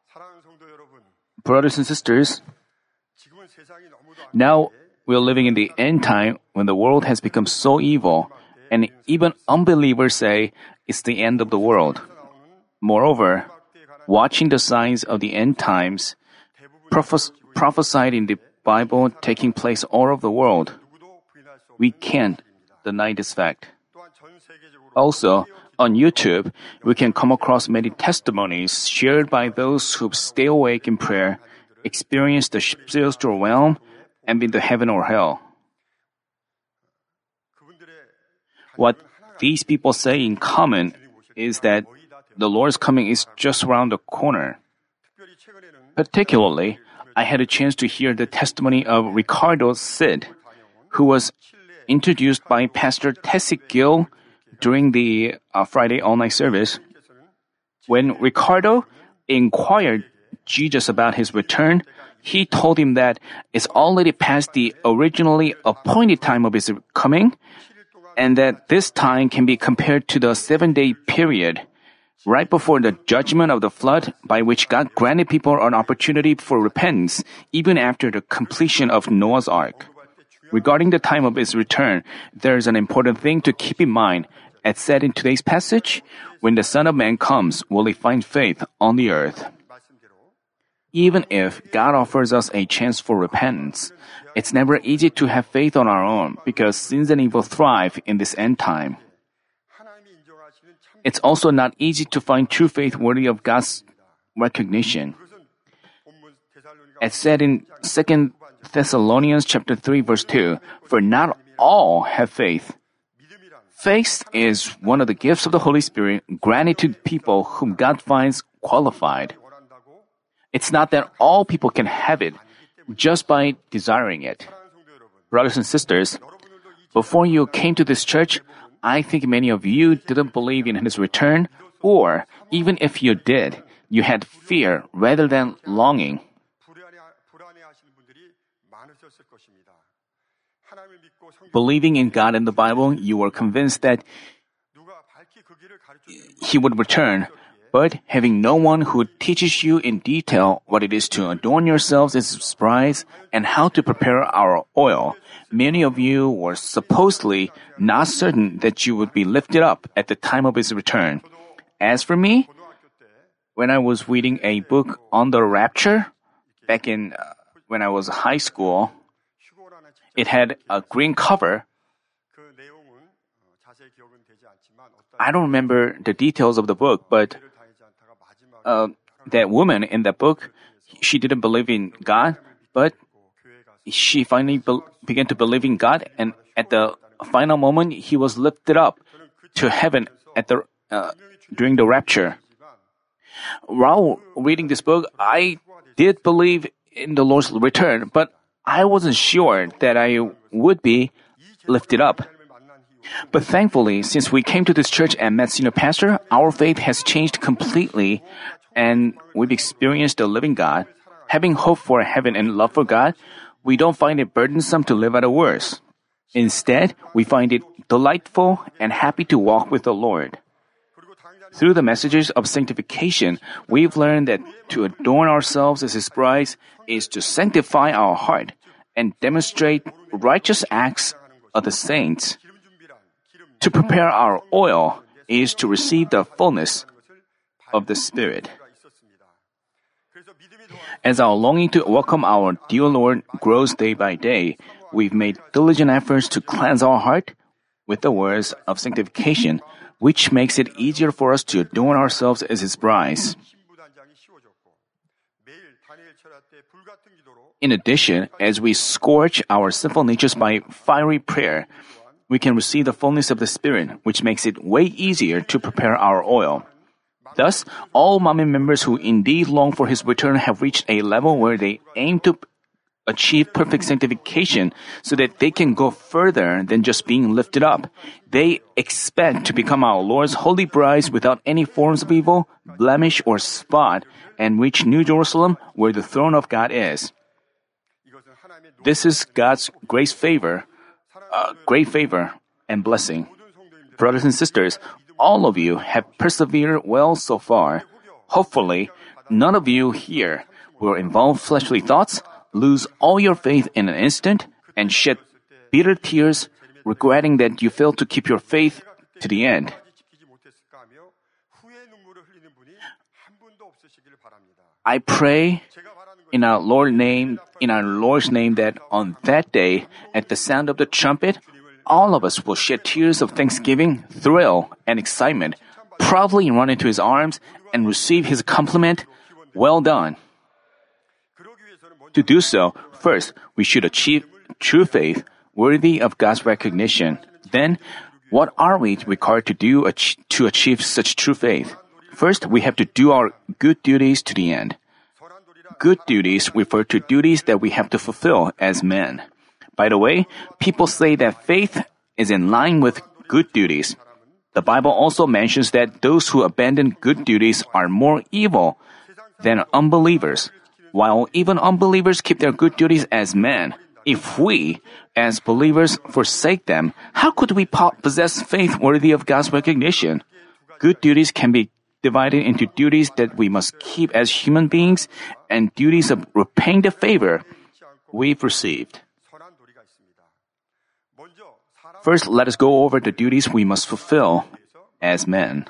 Brothers and sisters, now we're living in the end time when the world has become so evil, and even unbelievers say it's the end of the world. Moreover, watching the signs of the end times prophesied in the Bible taking place all over the world, we can't deny this fact. Also, on YouTube, we can come across many testimonies shared by those who stay awake in prayer, experience the spiritual realm, and been to heaven or hell. What these people say in common is that the Lord's coming is just around the corner. Particularly, I had a chance to hear the testimony of Ricardo Sid, who was introduced by Pastor Tessie Gill during the Friday all-night service. When Ricardo inquired Jesus about his return, he told him that it's already past the originally appointed time of his coming, and that this time can be compared to the 7-day period right before the judgment of the flood, by which God granted people an opportunity for repentance even after the completion of Noah's Ark. Regarding the time of his return, there is an important thing to keep in mind. As said in today's passage, when the Son of Man comes, will he find faith on the earth? Even if God offers us a chance for repentance, it's never easy to have faith on our own because sins and evil thrive in this end time. It's also not easy to find true faith worthy of God's recognition. As said in 2 Thessalonians chapter 3 verse 2, for not all have faith. Faith is one of the gifts of the Holy Spirit granted to people whom God finds qualified. It's not that all people can have it just by desiring it. Brothers and sisters, before you came to this church, I think many of you didn't believe in His return, or even if you did, you had fear rather than longing. Believing in God and the Bible, you were convinced that He would return, but having no one who teaches you in detail what it is to adorn yourselves as His bride and how to prepare our oil, many of you were supposedly not certain that you would be lifted up at the time of His return. As for me, when I was reading a book on the rapture, back in when I was in high school, it had a green cover. I don't remember the details of the book, but that woman in that book, she didn't believe in God, but she finally began to believe in God, and at the final moment, He was lifted up to heaven during the rapture. While reading this book, I did believe in the Lord's return, but I wasn't sure that I would be lifted up. But thankfully, since we came to this church and met senior pastor, our faith has changed completely, and we've experienced the living God. Having hope for heaven and love for God, we don't find it burdensome to live at a worse. Instead, we find it delightful and happy to walk with the Lord. Through the messages of sanctification, we've learned that to adorn ourselves as His brides is to sanctify our heart and demonstrate righteous acts of the saints. To prepare our oil is to receive the fullness of the Spirit. As our longing to welcome our dear Lord grows day by day, we've made diligent efforts to cleanse our heart with the words of sanctification, which makes it easier for us to adorn ourselves as His brides. In addition, as we scorch our sinful natures by fiery prayer, we can receive the fullness of the Spirit, which makes it way easier to prepare our oil. Thus, all Manmin members who indeed long for His return have reached a level where they aim to achieve perfect sanctification so that they can go further than just being lifted up. They expect to become our Lord's holy brides without any forms of evil, blemish, or spot, and reach New Jerusalem where the throne of God is. This is God's great favor and blessing. Brothers and sisters, all of you have persevered well so far. Hopefully, none of you here will involve fleshly thoughts, lose all your faith in an instant, and shed bitter tears, regretting that you failed to keep your faith to the end. I pray in our Lord's name that on that day, at the sound of the trumpet, all of us will shed tears of thanksgiving, thrill, and excitement, proudly run into his arms and receive his compliment, "Well done." To do so, first, we should achieve true faith worthy of God's recognition. Then, what are we required to do to achieve such true faith? First, we have to do our good duties to the end. Good duties refer to duties that we have to fulfill as men. By the way, people say that faith is in line with good duties. The Bible also mentions that those who abandon good duties are more evil than unbelievers, while even unbelievers keep their good duties as men. If we, as believers, forsake them, how could we possess faith worthy of God's recognition? Good duties can be divided into duties that we must keep as human beings and duties of repaying the favor we've received. First, let us go over the duties we must fulfill as men.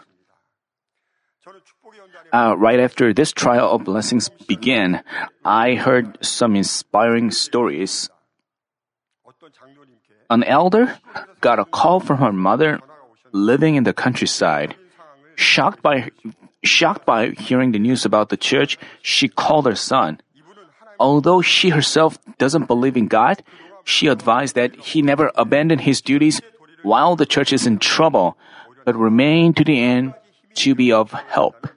Right after this trial of blessings began, I heard some inspiring stories. An elder got a call from her mother living in the countryside. Shocked by hearing the news about the church, she called her son. Although she herself doesn't believe in God, she advised that he never abandon his duties while the church is in trouble, but remain to the end to be of help.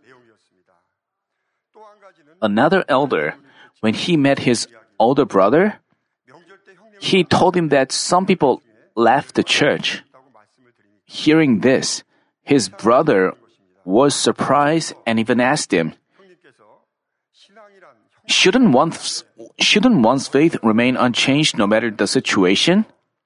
Another elder, when he met his older brother, he told him that some people left the church. Hearing this, his brother was surprised and even asked him, Shouldn't one's faith remain unchanged no matter the situation?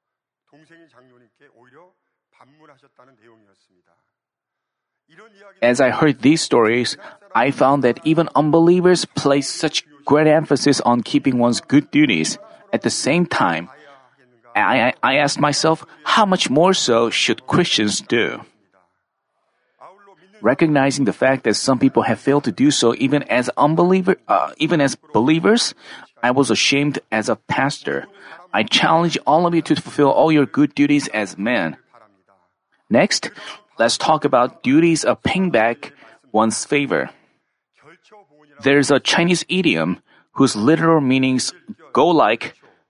As I heard these stories, I found that even unbelievers place such great emphasis on keeping one's good duties. At the same time, I asked myself, how much more so should Christians do? Recognizing the fact that some people have failed to do so even as believers, I was ashamed as a pastor. I challenge all of you to fulfill all your good duties as men. Next, let's talk about duties of paying back one's favor. There's a Chinese idiom whose literal meanings go like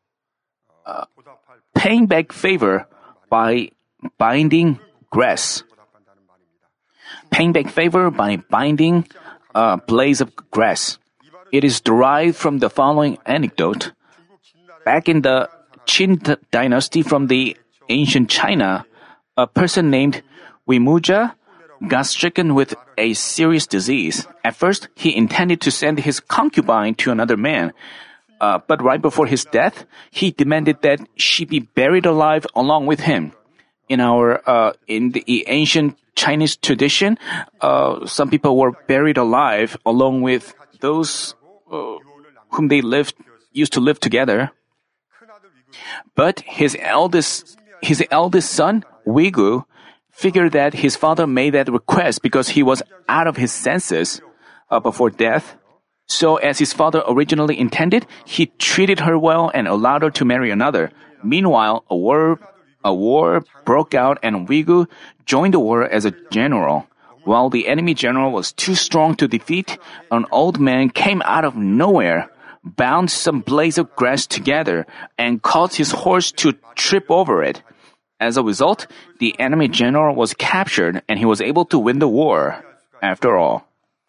paying back favor by binding grass. Paying back favor by binding blades of grass. It is derived from the following anecdote. Back in the Qin dynasty from the ancient China, a person named Wimuja got stricken with a serious disease. At first, he intended to send his concubine to another man. But right before his death, he demanded that she be buried alive along with him. In the ancient Chinese tradition, some people were buried alive along with those whom they used to live together. But his eldest son, Wigu, figured that his father made that request because he was out of his senses before death. So as his father originally intended, he treated her well and allowed her to marry another. Meanwhile, a war broke out and Wigu joined the war as a general. While the enemy general was too strong to defeat, an old man came out of nowhere, bound some blades of grass together, and caused his horse to trip over it. As a result, the enemy general was captured and he was able to win the war, after all.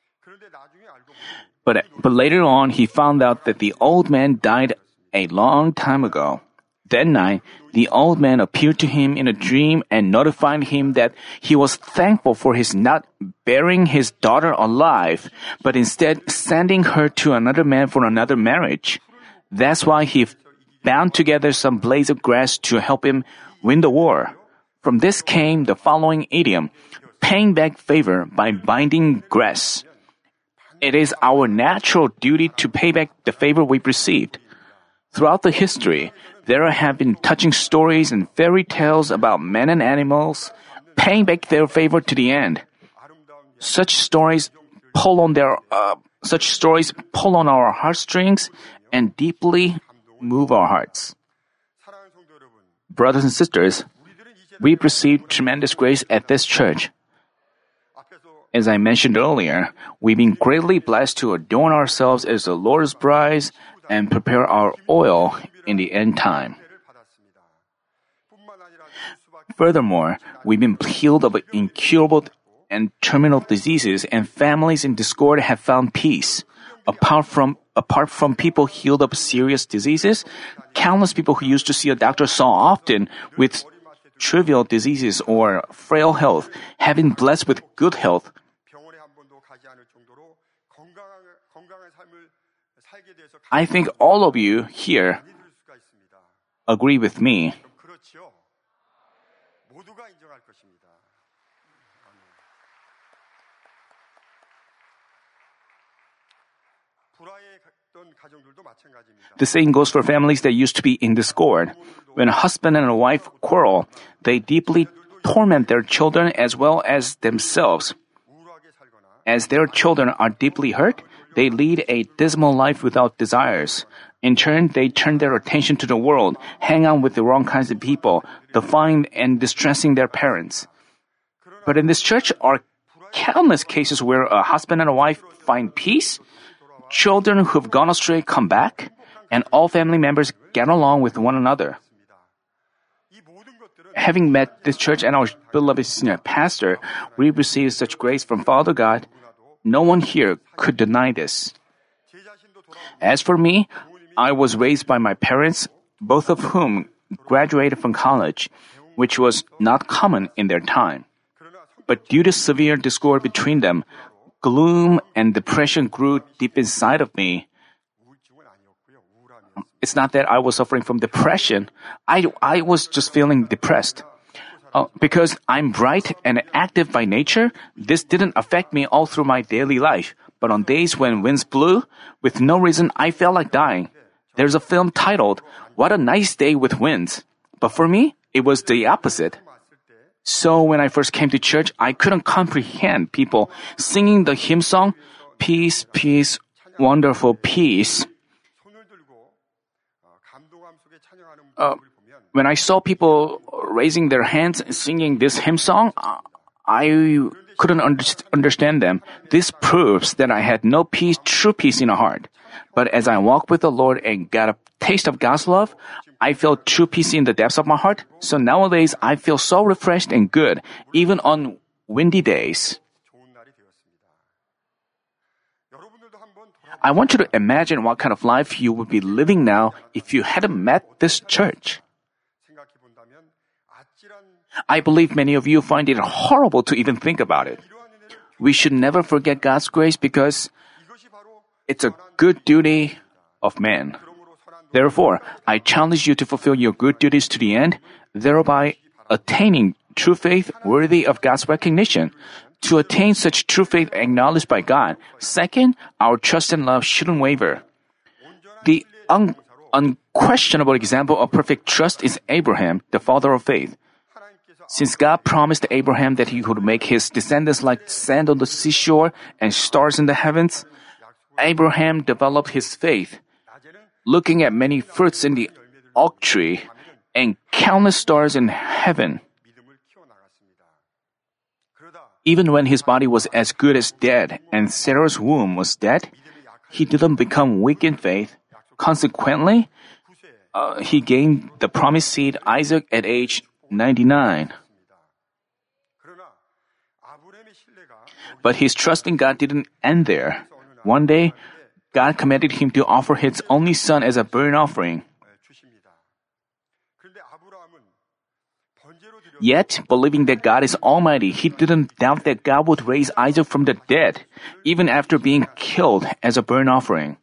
But later on, he found out that the old man died a long time ago. That night, the old man appeared to him in a dream and notified him that he was thankful for his not burying his daughter alive, but instead sending her to another man for another marriage. That's why he bound together some blades of grass to help him win the war. From this came the following idiom, paying back favor by binding grass. It is our natural duty to pay back the favor we've received. Throughout the history, there have been touching stories and fairy tales about men and animals paying back their favor to the end. Such stories pull on our heartstrings and deeply move our hearts. Brothers and sisters, we've received tremendous grace at this church. As I mentioned earlier, we've been greatly blessed to adorn ourselves as the Lord's brides and prepare our oil in the end time. Furthermore, we've been healed of incurable and terminal diseases, and families in discord have found peace. Apart from people healed of serious diseases, countless people who used to see a doctor so often with trivial diseases or frail health have been blessed with good health. I think all of you here agree with me. The same goes for families that used to be in discord. When a husband and a wife quarrel, they deeply torment their children as well as themselves. As their children are deeply hurt, they lead a dismal life without desires. In turn, they turn their attention to the world, hang on with the wrong kinds of people, defying and distressing their parents. But in this church are countless cases where a husband and a wife find peace, children who've gone astray come back, and all family members get along with one another. Having met this church and our beloved senior pastor, we received such grace from Father God. No one here could deny this. As for me, I was raised by my parents, both of whom graduated from college, which was not common in their time. But due to severe discord between them, gloom and depression grew deep inside of me. It's not that I was suffering from depression. I was just feeling depressed. Because I'm bright and active by nature, this didn't affect me all through my daily life. But on days when winds blew, with no reason, I felt like dying. There's a film titled, "What a Nice Day with Winds." But for me, it was the opposite. So when I first came to church, I couldn't comprehend people singing the hymn song, "Peace, peace, wonderful peace." When I saw people raising their hands and singing this hymn song, I couldn't understand them. This proves that I had no peace, true peace in my heart. But as I walked with the Lord and got a taste of God's love, I felt true peace in the depths of my heart. So nowadays, I feel so refreshed and good, even on windy days. I want you to imagine what kind of life you would be living now if you hadn't met this church. I believe many of you find it horrible to even think about it. We should never forget God's grace because it's a good duty of man. Therefore, I challenge you to fulfill your good duties to the end, thereby attaining true faith worthy of God's recognition. To attain such true faith acknowledged by God, second, our trust and love shouldn't waver. The unquestionable example of perfect trust is Abraham, the father of faith. Since God promised Abraham that he would make his descendants like sand on the seashore and stars in the heavens, Abraham developed his faith, looking at many fruits in the oak tree and countless stars in heaven. Even when his body was as good as dead and Sarah's womb was dead, he didn't become weak in faith. Consequently, he gained the promised seed Isaac at age 99. But his trust in God didn't end there. One day, God commanded him to offer his only son as a burnt offering. Yet, believing that God is almighty, he didn't doubt that God would raise Isaac from the dead, even after being killed as a burnt offering.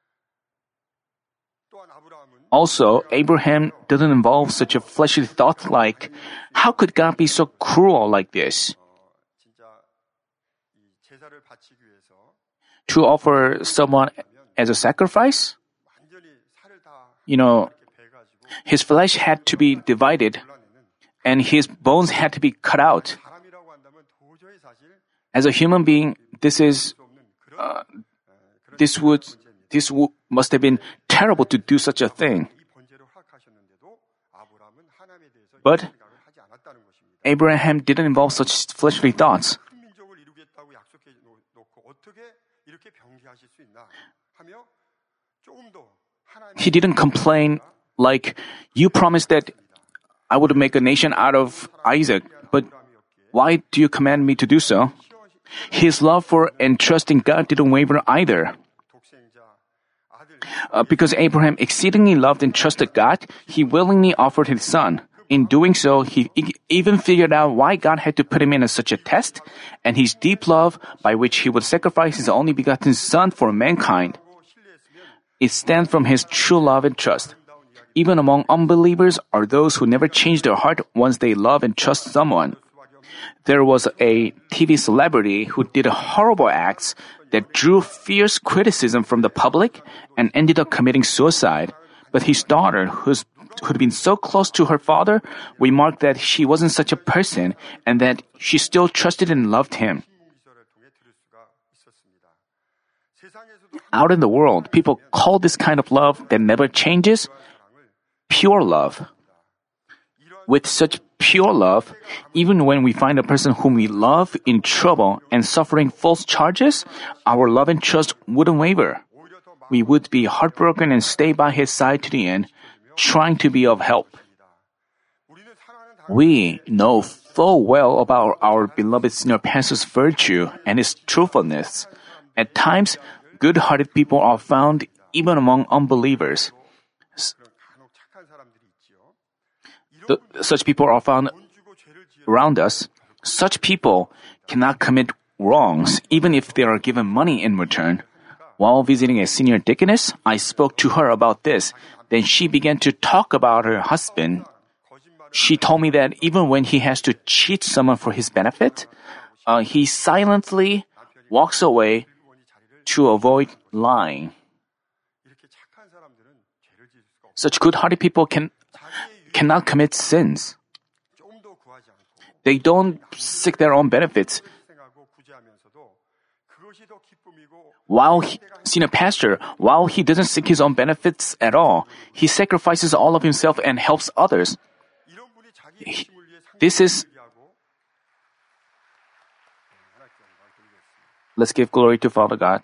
Also, Abraham didn't involve such a fleshly thought like, how could God be so cruel like this? to offer someone as a sacrifice? His flesh had to be divided and his bones had to be cut out. As a human being, must have been terrible to do such a thing. But Abraham didn't involve such fleshly thoughts. He didn't complain like, "You promised that I would make a nation out of Isaac, but why do you command me to do so?" His love for and trust in God didn't waver either. Because Abraham exceedingly loved and trusted God, he willingly offered his son. In doing so, he even figured out why God had to put him in such a test, and his deep love by which he would sacrifice his only begotten son for mankind. It stems from his true love and trust. Even among unbelievers are those who never change their heart once they love and trust someone. There was a TV celebrity who did horrible acts that drew fierce criticism from the public and ended up committing suicide. But his daughter, who'd been so close to her father, remarked that she wasn't such a person and that she still trusted and loved him. Out in the world, people call this kind of love that never changes pure love. With such pure love, even when we find a person whom we love in trouble and suffering false charges, our love and trust wouldn't waver. We would be heartbroken and stay by his side to the end, trying to be of help. We know full well about our beloved senior pastor's virtue and his truthfulness. At times, good-hearted people are found even among unbelievers. Such people are found around us. Such people cannot commit wrongs even if they are given money in return. While visiting a senior deaconess, I spoke to her about this. Then she began to talk about her husband. She told me that even when he has to cheat someone for his benefit, he silently walks away to avoid lying. Such good-hearted people cannot commit sins. They don't seek their own benefits. Senior pastor, while he doesn't seek his own benefits at all, he sacrifices all of himself and helps others. Let's give glory to Father God.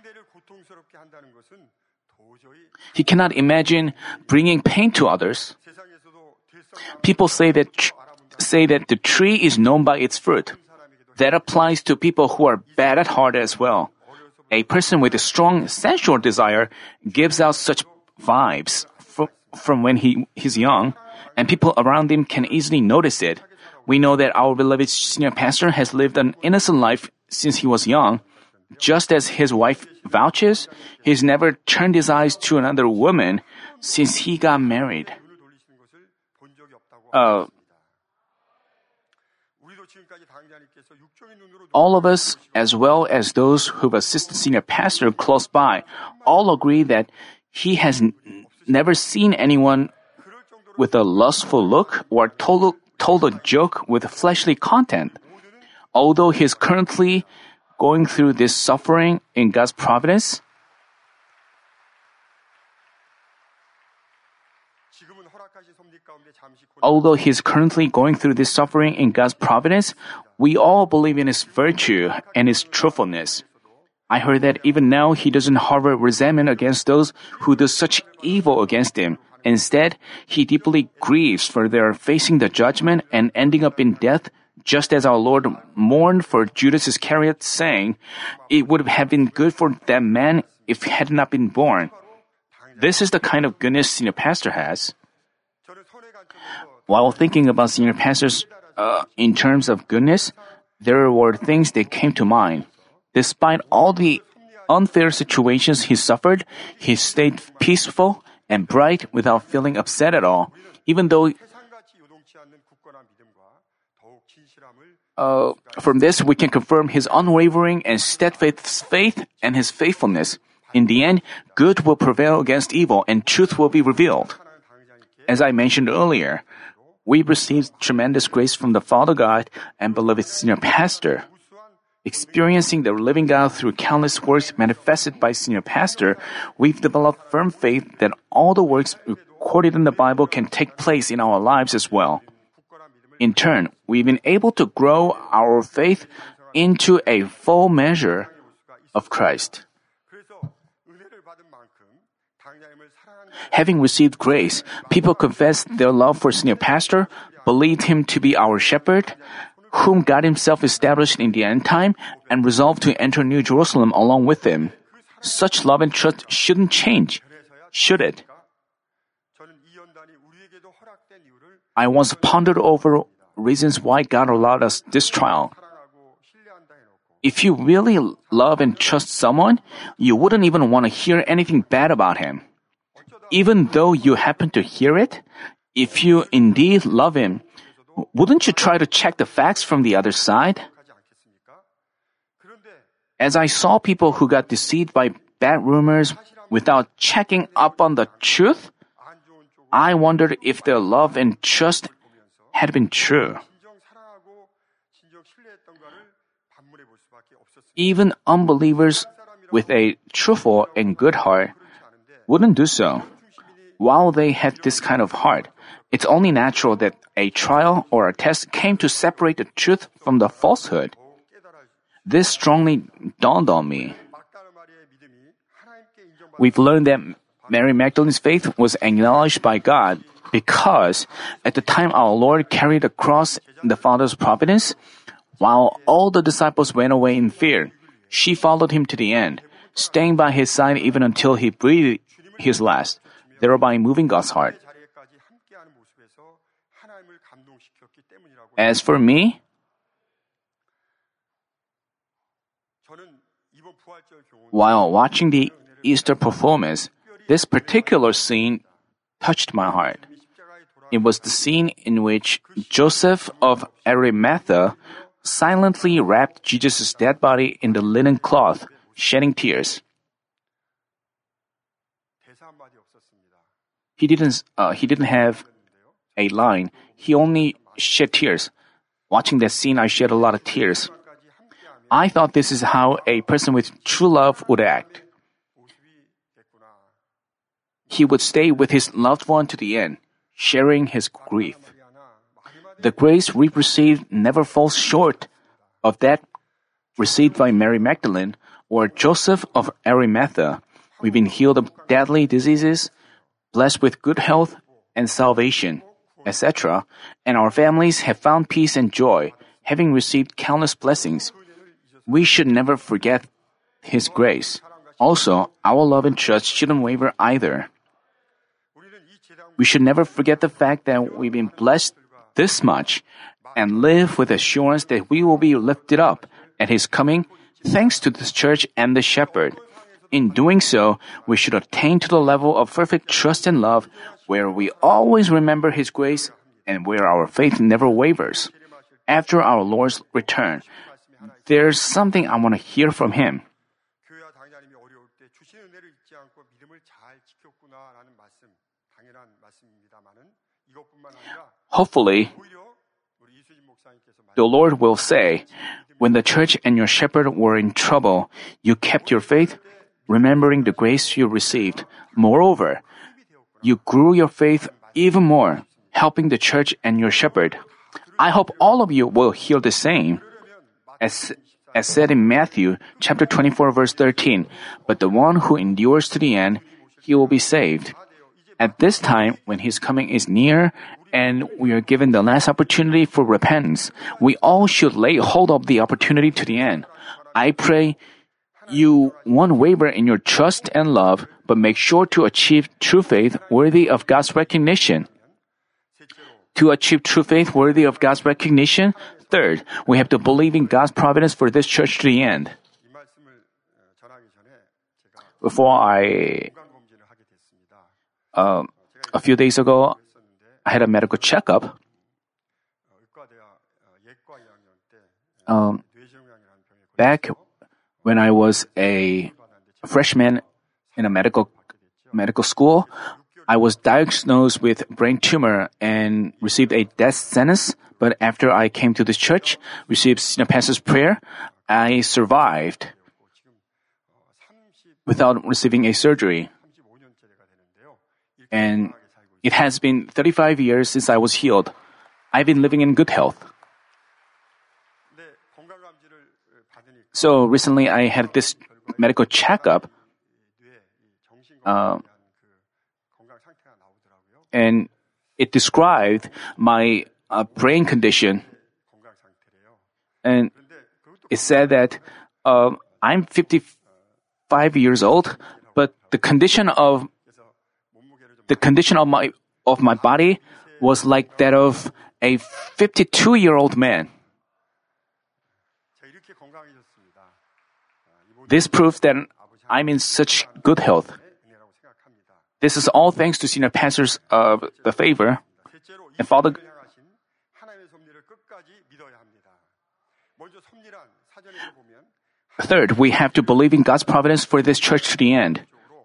He cannot imagine bringing pain to others. People say that the tree is known by its fruit. That applies to people who are bad at heart as well. A person with a strong sensual desire gives out such vibes from when he's young, and people around him can easily notice it. We know that our beloved senior pastor has lived an innocent life since he was young. Just as his wife vouches, he's never turned his eyes to another woman since he got married. All of us, as well as those who've assisted senior pastor close by, all agree that he has never seen anyone with a lustful look or told a joke with fleshly content. Although he is currently going through this suffering in God's providence, we all believe in his virtue and his truthfulness. I heard that even now he doesn't harbor resentment against those who do such evil against him. Instead, he deeply grieves for their facing the judgment and ending up in death, just as our Lord mourned for Judas Iscariot, saying, "It would have been good for that man if he had not been born." This is the kind of goodness senior pastor has. While thinking about senior pastors in terms of goodness, there were things that came to mind. Despite all the unfair situations he suffered, he stayed peaceful and bright without feeling upset at all. Even though From this, we can confirm his unwavering and steadfast faith and his faithfulness. In the end, good will prevail against evil and truth will be revealed. As I mentioned earlier, we received tremendous grace from the Father God and beloved senior pastor. Experiencing the living God through countless works manifested by senior pastor, we've developed firm faith that all the works recorded in the Bible can take place in our lives as well. In turn, we've been able to grow our faith into a full measure of Christ. Having received grace, people confessed their love for senior pastor, believed him to be our shepherd, whom God himself established in the end time, and resolved to enter New Jerusalem along with him. Such love and trust shouldn't change, should it? I once pondered over reasons why God allowed us this trial. If you really love and trust someone, you wouldn't even want to hear anything bad about him. Even though you happen to hear it, if you indeed love him, wouldn't you try to check the facts from the other side? As I saw people who got deceived by bad rumors without checking up on the truth, I wondered if their love and trust had been true. Even unbelievers with a truthful and good heart wouldn't do so. While they had this kind of heart, it's only natural that a trial or a test came to separate the truth from the falsehood. This strongly dawned on me. We've learned that Mary Magdalene's faith was acknowledged by God because at the time our Lord carried the cross in the Father's providence, while all the disciples went away in fear, she followed him to the end, staying by his side even until he breathed his last, thereby moving God's heart. As for me, while watching the Easter performance, this particular scene touched my heart. It was the scene in which Joseph of Arimathea silently wrapped Jesus' dead body in the linen cloth, shedding tears. He didn't have a line. He only shed tears. Watching that scene, I shed a lot of tears. I thought this is how a person with true love would act. He would stay with his loved one to the end, sharing his grief. The grace we received never falls short of that received by Mary Magdalene or Joseph of Arimathea. We've been healed of deadly diseases, blessed with good health and salvation, etc., and our families have found peace and joy, having received countless blessings. We should never forget His grace. Also, our love and trust shouldn't waver either. We should never forget the fact that we've been blessed this much and live with assurance that we will be lifted up at His coming thanks to this church and the shepherd. In doing so, we should attain to the level of perfect trust and love where we always remember His grace and where our faith never wavers. After our Lord's return, there's something I want to hear from Him. Hopefully, the Lord will say, when the church and your shepherd were in trouble, you kept your faith, remembering the grace you received. Moreover, you grew your faith even more, helping the church and your shepherd. I hope all of you will hear the same. As said in Matthew chapter 24, verse 13, but the one who endures to the end, he will be saved. At this time, when His coming is near and we are given the last opportunity for repentance, we all should lay hold of the opportunity to the end. I pray you won't waver in your trust and love, but make sure to achieve true faith worthy of God's recognition. To achieve true faith worthy of God's recognition, third, we have to believe in God's providence for this church to the end. A few days ago, I had a medical checkup. back when I was a freshman in a medical school, I was diagnosed with brain tumor and received a death sentence. But after I came to this church, received senior pastor's prayer, I survived without receiving a surgery. And it has been 35 years since I was healed. I've been living in good health. So recently I had this medical checkup, and it described my brain condition. And it said that I'm 55 years old, but the condition of my body was like that of a 52-year-old man. This proves that I'm in such good health. This is all thanks to senior pastors of the favor and Father. Third, we have to believe in God's providence for this church to the end.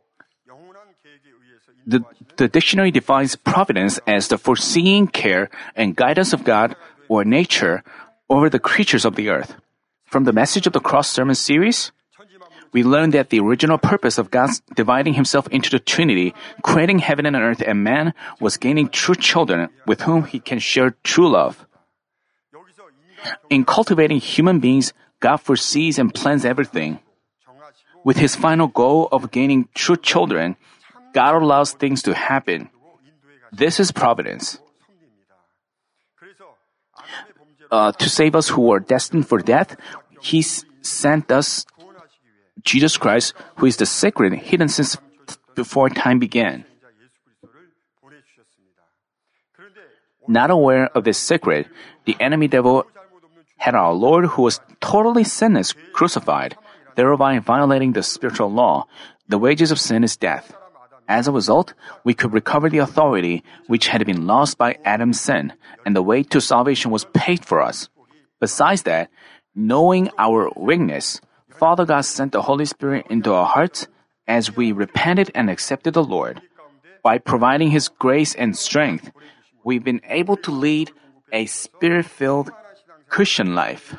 The dictionary defines providence as the foreseeing care and guidance of God or nature over the creatures of the earth. From the Message of the Cross sermon series, we learned that the original purpose of God dividing himself into the Trinity, creating heaven and earth and man, was gaining true children with whom he can share true love. In cultivating human beings, God foresees and plans everything. With his final goal of gaining true children, God allows things to happen. This is providence. To save us who are destined for death, he sent us Jesus Christ, who is the secret hidden since before time began. Not aware of this secret, the enemy devil had our Lord, who was totally sinless, crucified, thereby violating the spiritual law. The wages of sin is death. As a result, we could recover the authority which had been lost by Adam's sin, and the way to salvation was paid for us. Besides that, knowing our weakness, Father God sent the Holy Spirit into our hearts as we repented and accepted the Lord. By providing His grace and strength, we've been able to lead a Spirit-filled Christian life.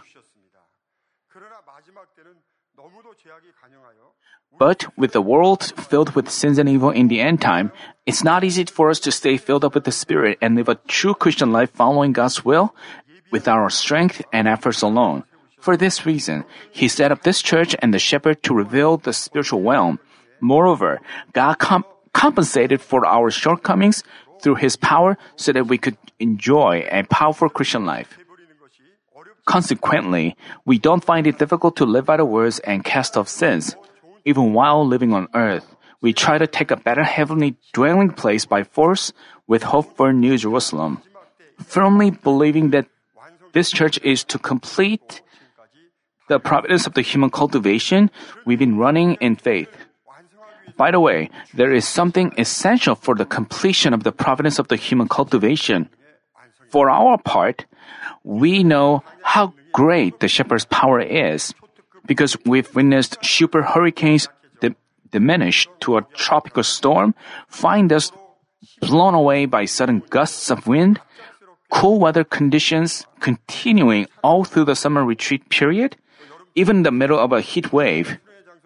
But with the world filled with sins and evil in the end time, it's not easy for us to stay filled up with the Spirit and live a true Christian life following God's will with our strength and efforts alone. For this reason, He set up this church and the shepherd to reveal the spiritual realm. Moreover, God compensated for our shortcomings through His power so that we could enjoy a powerful Christian life. Consequently, we don't find it difficult to live by the words and cast off sins. Even while living on earth, we try to take a better heavenly dwelling place by force with hope for New Jerusalem, firmly believing that this church is to complete the providence of the human cultivation we've been running in faith. By the way, there is something essential for the completion of the providence of the human cultivation. For our part, we know how great the shepherd's power is, because we've witnessed super hurricanes diminish to a tropical storm, find us blown away by sudden gusts of wind, cool weather conditions continuing all through the summer retreat period, even in the middle of a heat wave.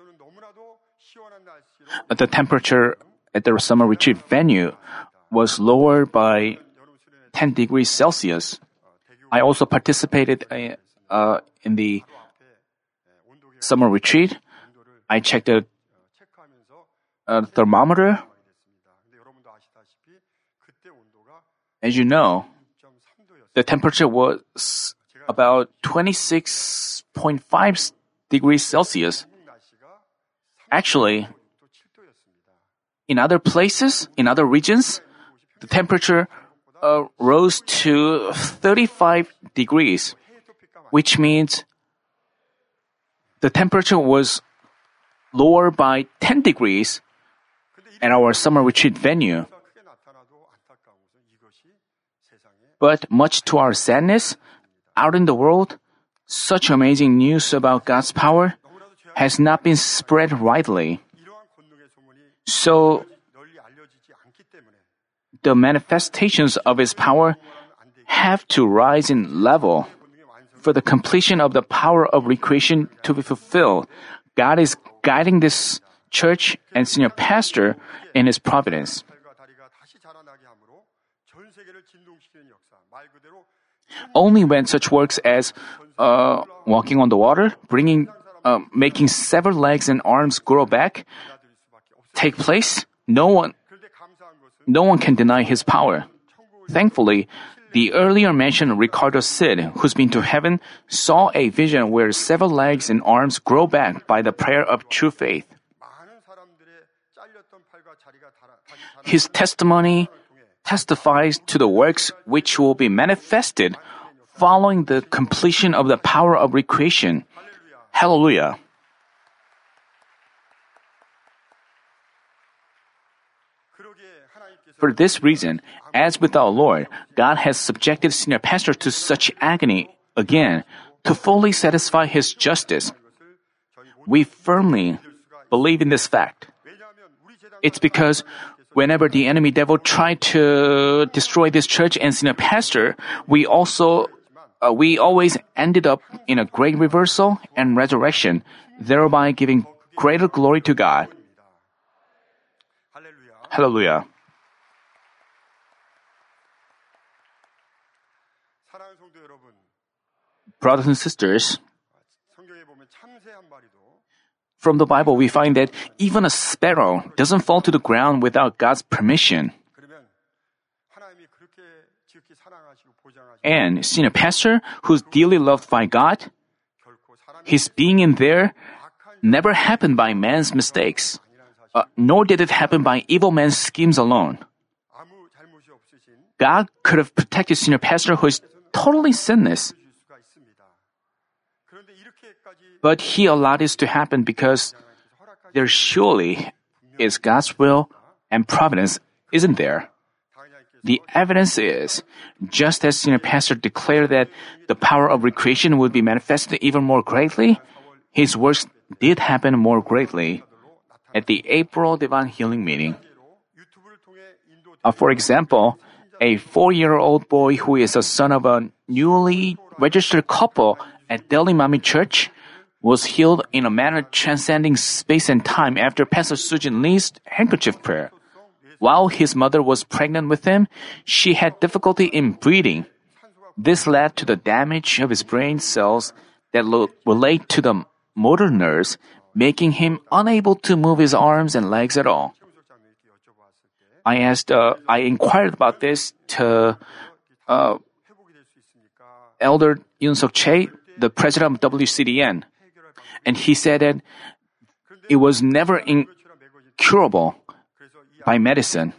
The temperature at the summer retreat venue was lowered by 10 degrees Celsius. I also participated in the summer retreat. I checked the thermometer. As you know, the temperature was about 26.5 degrees Celsius. Actually, in other places, in other regions, the temperature rose to 35 degrees, which means the temperature was lower by 10 degrees at our summer retreat venue. But much to our sadness, out in the world, Such amazing news about God's power has not been spread widely. So, the manifestations of His power have to rise in level. For the completion of the power of recreation to be fulfilled, God is guiding this church and senior pastor in His providence. Only when such works as walking on the water, making severed legs and arms grow back take place, no one can deny His power. Thankfully, the earlier mentioned Ricardo Cid, who's been to heaven, saw a vision where several legs and arms grow back by the prayer of true faith. His testimony testifies to the works which will be manifested following the completion of the power of recreation. Hallelujah! For this reason, as with our Lord, God has subjected senior pastor to such agony again to fully satisfy His justice. We firmly believe in this fact. It's because whenever the enemy devil tried to destroy this church and senior pastor, we always ended up in a great reversal and resurrection, thereby giving greater glory to God. Hallelujah. Brothers and sisters, from the Bible we find that even a sparrow doesn't fall to the ground without God's permission. And senior pastor, who's dearly loved by God, his being in there never happened by man's mistakes, nor did it happen by evil man's schemes alone. God could have protected senior pastor who is totally sinless. But He allowed this to happen because there surely is God's will and providence, isn't there? The evidence is, just as senior pastor declared that the power of recreation would be manifested even more greatly, his works did happen more greatly at the April Divine Healing Meeting. For example, a 4-year-old boy who is a son of a newly registered couple at Delhi Mami Church was healed in a manner transcending space and time after Pastor Sujin Lee's handkerchief prayer. While his mother was pregnant with him, she had difficulty in breathing. This led to the damage of his brain cells that relate to the motor nerves, making him unable to move his arms and legs at all. I inquired about this to Elder Yoon Suk Chae, the president of WCDN, and he said that it was never incurable by medicine.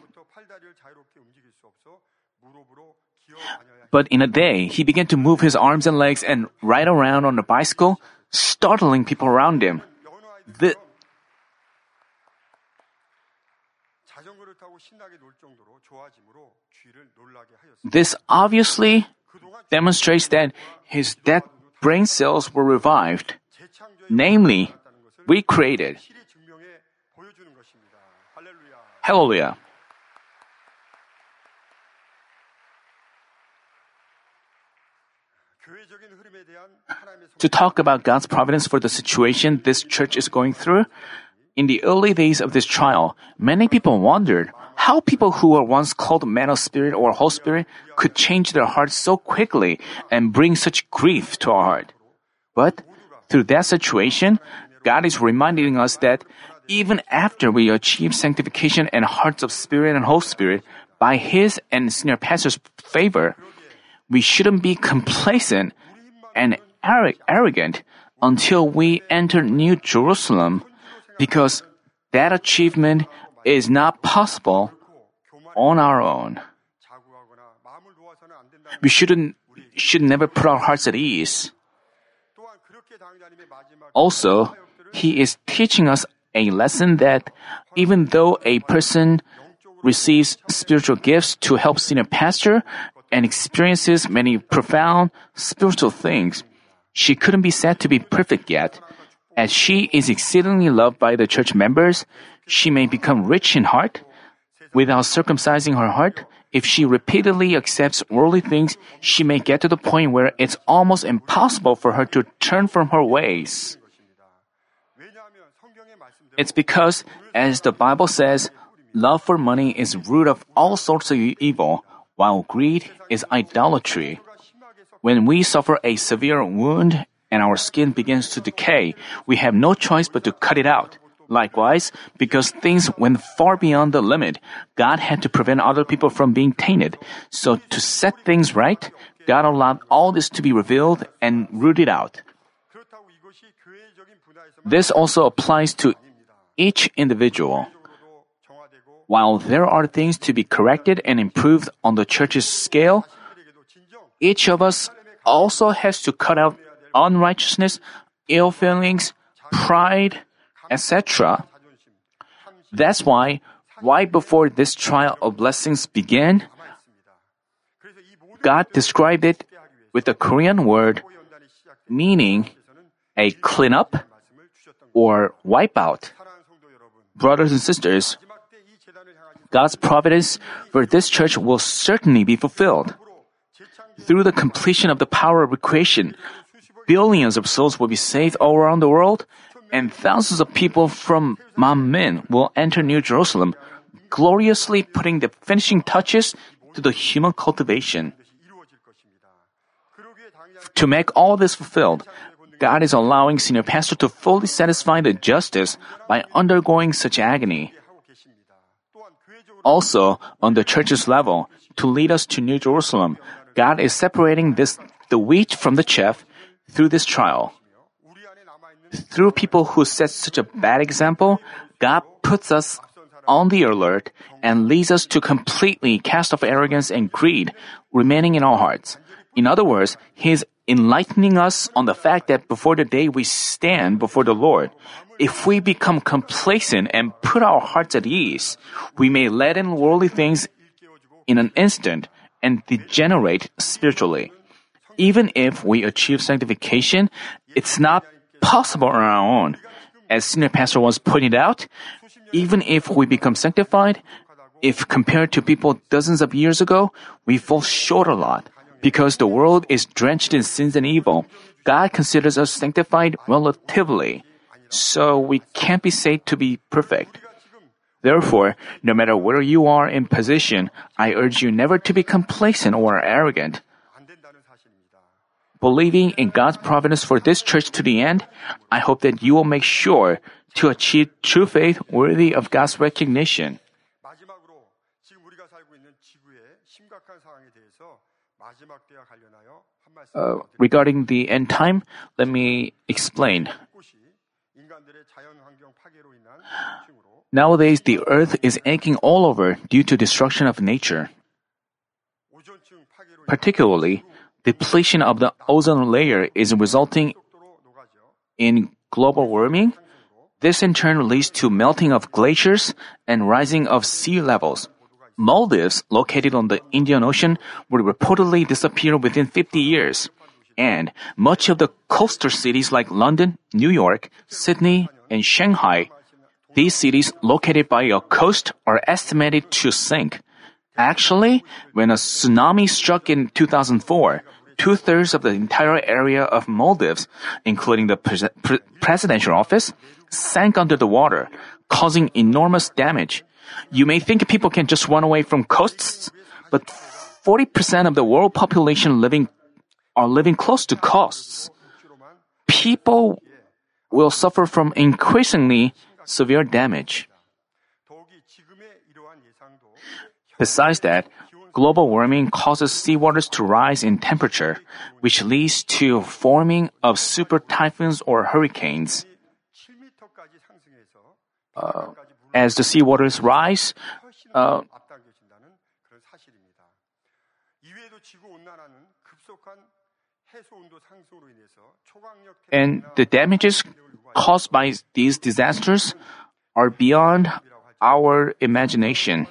But in a day, he began to move his arms and legs and ride around on a bicycle, startling people around him. This obviously demonstrates that his dead brain cells were revived, namely, recreated. Hallelujah. To talk about God's providence for the situation this church is going through, in the early days of this trial, many people wondered how people who were once called men of spirit or whole spirit could change their hearts so quickly and bring such grief to our heart. But through that situation, God is reminding us that even after we achieve sanctification and hearts of spirit and whole spirit by His and senior pastor's favor, we shouldn't be complacent and arrogant until we enter New Jerusalem, because that achievement is not possible on our own. We should never put our hearts at ease. Also, He is teaching us a lesson that even though a person receives spiritual gifts to help senior pastor and experiences many profound spiritual things, she couldn't be said to be perfect yet. As she is exceedingly loved by the church members, she may become rich in heart. Without circumcising her heart, if she repeatedly accepts worldly things, she may get to the point where it's almost impossible for her to turn from her ways. It's because, as the Bible says, love for money is root of all sorts of evil, while greed is idolatry. When we suffer a severe wound and our skin begins to decay, we have no choice but to cut it out. Likewise, because things went far beyond the limit, God had to prevent other people from being tainted. So to set things right, God allowed all this to be revealed and rooted out. This also applies to each individual. While there are things to be corrected and improved on the church's scale, each of us also has to cut out unrighteousness, ill feelings, pride, etc. That's why, right before this trial of blessings began, God described it with a Korean word meaning a clean up or wipe out. Brothers and sisters, God's providence for this church will certainly be fulfilled. Through the completion of the power of recreation, billions of souls will be saved all around the world, and thousands of people from Manmin will enter New Jerusalem, gloriously putting the finishing touches to the human cultivation. To make all this fulfilled, God is allowing Senior Pastor to fully satisfy the justice by undergoing such agony. Also, on the church's level, to lead us to New Jerusalem, God is separating the wheat from the chaff through this trial. Through people who set such a bad example, God puts us on the alert and leads us to completely cast off arrogance and greed remaining in our hearts. In other words, He is enlightening us on the fact that before the day we stand before the Lord, if we become complacent and put our hearts at ease, we may let in worldly things in an instant and degenerate spiritually. Even if we achieve sanctification, it's not possible on our own. As Senior Pastor once pointed out, even if we become sanctified, if compared to people dozens of years ago, we fall short a lot. Because the world is drenched in sins and evil, God considers us sanctified relatively. So we can't be said to be perfect. Therefore, no matter where you are in position, I urge you never to be complacent or arrogant. Believing in God's providence for this church to the end, I hope that you will make sure to achieve true faith worthy of God's recognition. Regarding the end time, let me explain. Nowadays, the earth is aching all over due to destruction of nature. Particularly, depletion of the ozone layer is resulting in global warming. This in turn leads to melting of glaciers and rising of sea levels. Maldives, located on the Indian Ocean, will reportedly disappear within 50 years. And much of the coastal cities like London, New York, Sydney, and Shanghai, these cities located by a coast are estimated to sink. Actually, when a tsunami struck in 2004, 2/3 of the entire area of Maldives, including the presidential office, sank under the water, causing enormous damage. You may think people can just run away from coasts, but 40% of the world population are living close to coasts. People will suffer from increasingly severe damage. Besides that, global warming causes seawaters to rise in temperature, which leads to forming of super typhoons or hurricanes. As the seawaters rise, and the damages caused by these disasters are beyond our imagination.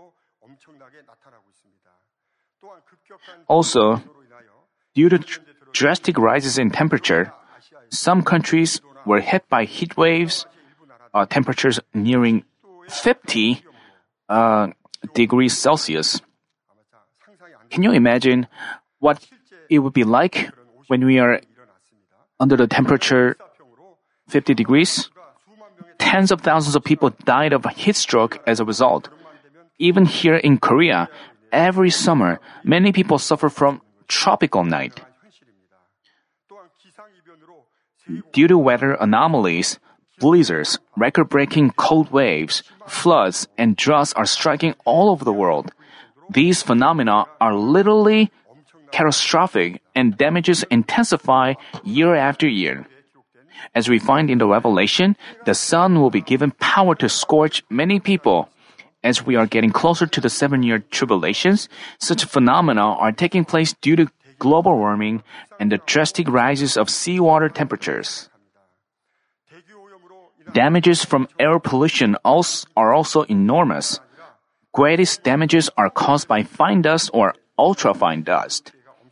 Also, due to drastic rises in temperature. Some countries were hit by heat waves, temperatures nearing 50 degrees Celsius. Can you imagine what it would be like when we are under the temperature 50 degrees? Tens of thousands of people died of heat stroke as a result. Even here in Korea, every summer, many people suffer from tropical night. Due to weather anomalies, blizzards, record-breaking cold waves, floods, and droughts are striking all over the world. These phenomena are literally catastrophic and damages intensify year after year. As we find in the Revelation, the sun will be given power to scorch many people. As we are getting closer to the 7-year tribulations, such phenomena are taking place due to global warming and the drastic rises of seawater temperatures. Damages from air pollution are also enormous. Greatest damages are caused by fine dust or ultrafine dust.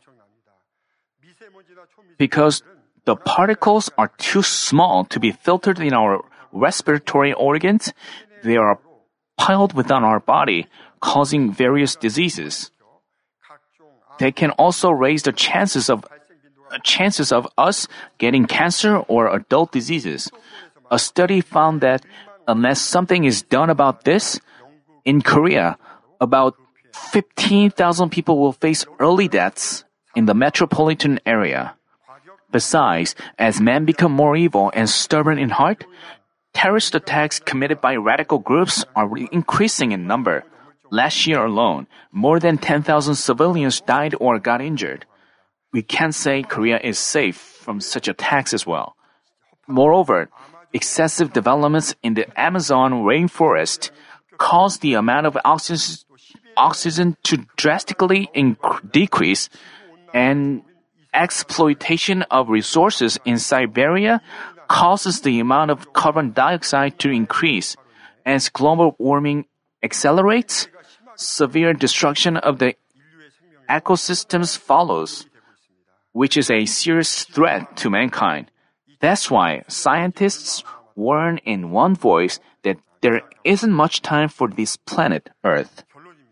Because the particles are too small to be filtered in our respiratory organs, they are piled within our body, causing various diseases. They can also raise the chances of us getting cancer or adult diseases. A study found that unless something is done about this, in Korea, about 15,000 people will face early deaths in the metropolitan area. Besides, as men become more evil and stubborn in heart, terrorist attacks committed by radical groups are increasing in number. Last year alone, more than 10,000 civilians died or got injured. We can't say Korea is safe from such attacks as well. Moreover, excessive developments in the Amazon rainforest cause the amount of oxygen to drastically decrease, and exploitation of resources in Siberia causes the amount of carbon dioxide to increase. As global warming accelerates, severe destruction of the ecosystems follows, which is a serious threat to mankind. That's why scientists warn in one voice that there isn't much time for this planet Earth.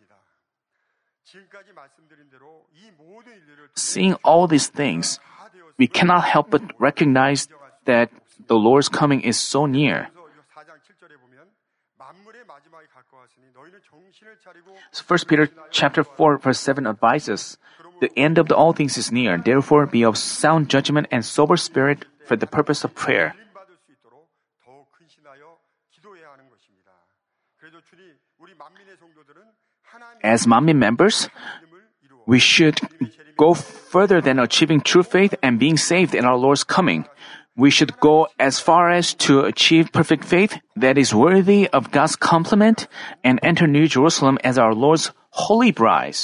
Seeing all these things, we cannot help but recognize that the Lord's coming is so near. 1 Peter chapter 4 verse 7 advises, "The end of all things is near. Therefore be of sound judgment and sober spirit for the purpose of prayer." As Manmin members, we should go further than achieving true faith and being saved in our Lord's coming. We should go as far as to achieve perfect faith that is worthy of God's compliment and enter New Jerusalem as our Lord's holy bride.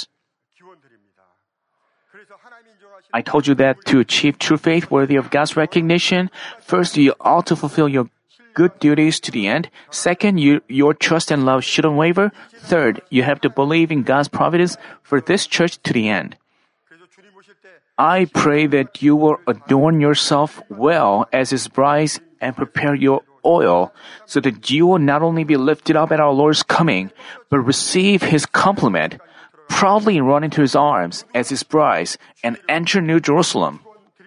I told you that to achieve true faith worthy of God's recognition, first you ought to fulfill your good duties to the end. Second, your trust and love shouldn't waver. Third, you have to believe in God's providence for this church to the end. I pray that you will adorn yourself well as His bride and prepare your oil, so that you will not only be lifted up at our Lord's coming, but receive His compliment, proudly run into His arms as His bride, and enter New Jerusalem.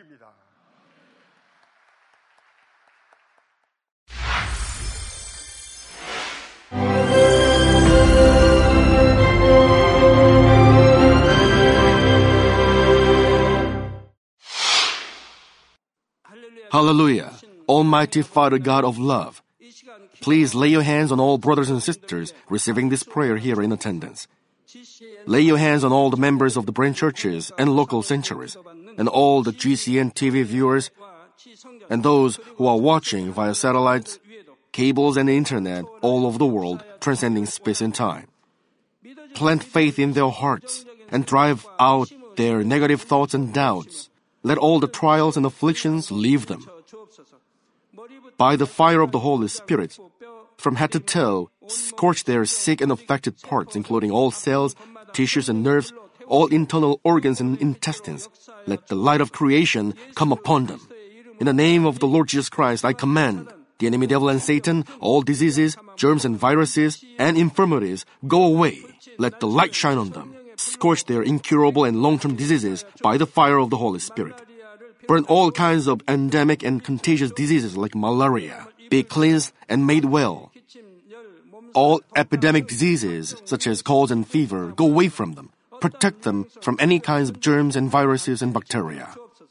Hallelujah! Almighty Father God of love, please lay your hands on all brothers and sisters receiving this prayer here in attendance. Lay your hands on all the members of the branch churches and local sanctuaries, and all the GCN TV viewers, and those who are watching via satellites, cables, and internet all over the world, transcending space and time. Plant faith in their hearts and drive out their negative thoughts and doubts. Let all the trials and afflictions leave them. By the fire of the Holy Spirit, from head to toe, scorch their sick and affected parts, including all cells, tissues, and nerves, all internal organs and intestines. Let the light of creation come upon them. In the name of the Lord Jesus Christ, I command the enemy devil and Satan, all diseases, germs and viruses, and infirmities, go away. Let the light shine on them. Scorch their incurable and long-term diseases by the fire of the Holy Spirit. Burn all kinds of endemic and contagious diseases like malaria. Be cleansed and made well. All epidemic diseases, such as colds and fever, go away from them. Protect them from any kinds of germs and viruses and bacteria.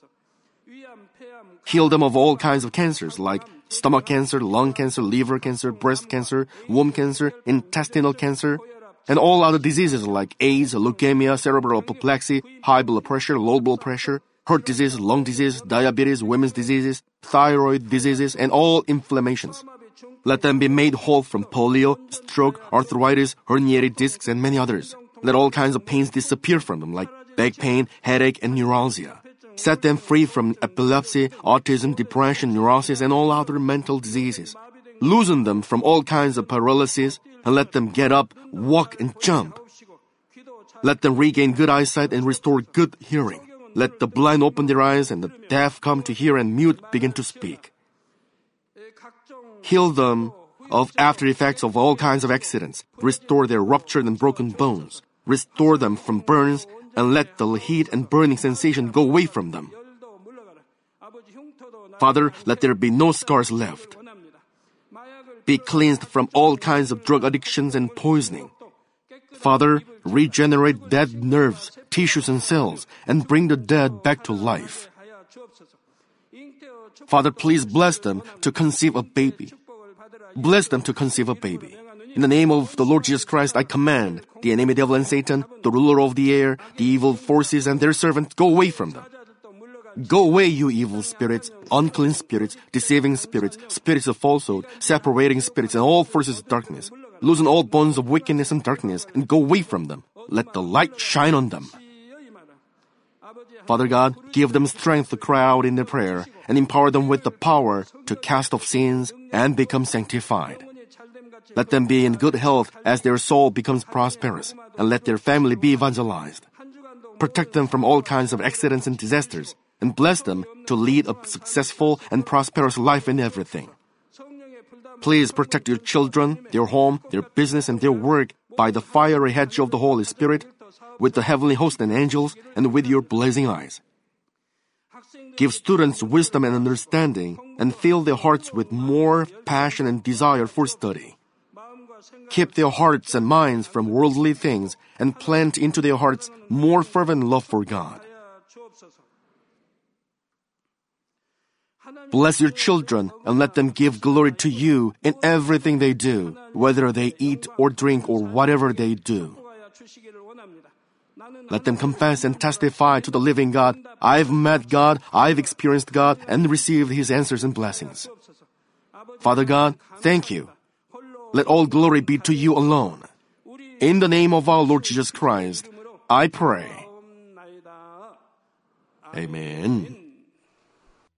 Heal them of all kinds of cancers like stomach cancer, lung cancer, liver cancer, breast cancer, womb cancer, intestinal cancer, and all other diseases like AIDS, leukemia, cerebral apoplexy, high blood pressure, low blood pressure, heart disease, lung disease, diabetes, women's diseases, thyroid diseases, and all inflammations. Let them be made whole from polio, stroke, arthritis, herniated discs, and many others. Let all kinds of pains disappear from them like back pain, headache, and neuralgia. Set them free from epilepsy, autism, depression, neurosis, and all other mental diseases. Loosen them from all kinds of paralysis and let them get up, walk, and jump. Let them regain good eyesight and restore good hearing. Let the blind open their eyes and the deaf come to hear and mute begin to speak. Heal them of after effects of all kinds of accidents. Restore their ruptured and broken bones. Restore them from burns and let the heat and burning sensation go away from them. Father, let there be no scars left. Be cleansed from all kinds of drug addictions and poisoning. Father, regenerate dead nerves, tissues, and cells, and bring the dead back to life. Father, please bless them to conceive a baby. Bless them to conceive a baby. In the name of the Lord Jesus Christ, I command the enemy devil and Satan, the ruler of the air, the evil forces, and their servants, go away from them. Go away, you evil spirits, unclean spirits, deceiving spirits, spirits of falsehood, separating spirits, and all forces of darkness. Loosen all bonds of wickedness and darkness, and go away from them. Let the light shine on them. Father God, give them strength to cry out in their prayer, and empower them with the power to cast off sins and become sanctified. Let them be in good health as their soul becomes prosperous, and let their family be evangelized. Protect them from all kinds of accidents and disasters, and bless them to lead a successful and prosperous life in everything. Please protect your children, their home, their business, and their work by the fiery hedge of the Holy Spirit, with the heavenly host and angels, and with your blazing eyes. Give students wisdom and understanding, and fill their hearts with more passion and desire for study. Keep their hearts and minds from worldly things, and plant into their hearts more fervent love for God. Bless your children and let them give glory to you in everything they do, whether they eat or drink or whatever they do. Let them confess and testify to the living God, I've met God, I've experienced God, and received His answers and blessings. Father God, thank you. Let all glory be to you alone. In the name of our Lord Jesus Christ, I pray. Amen.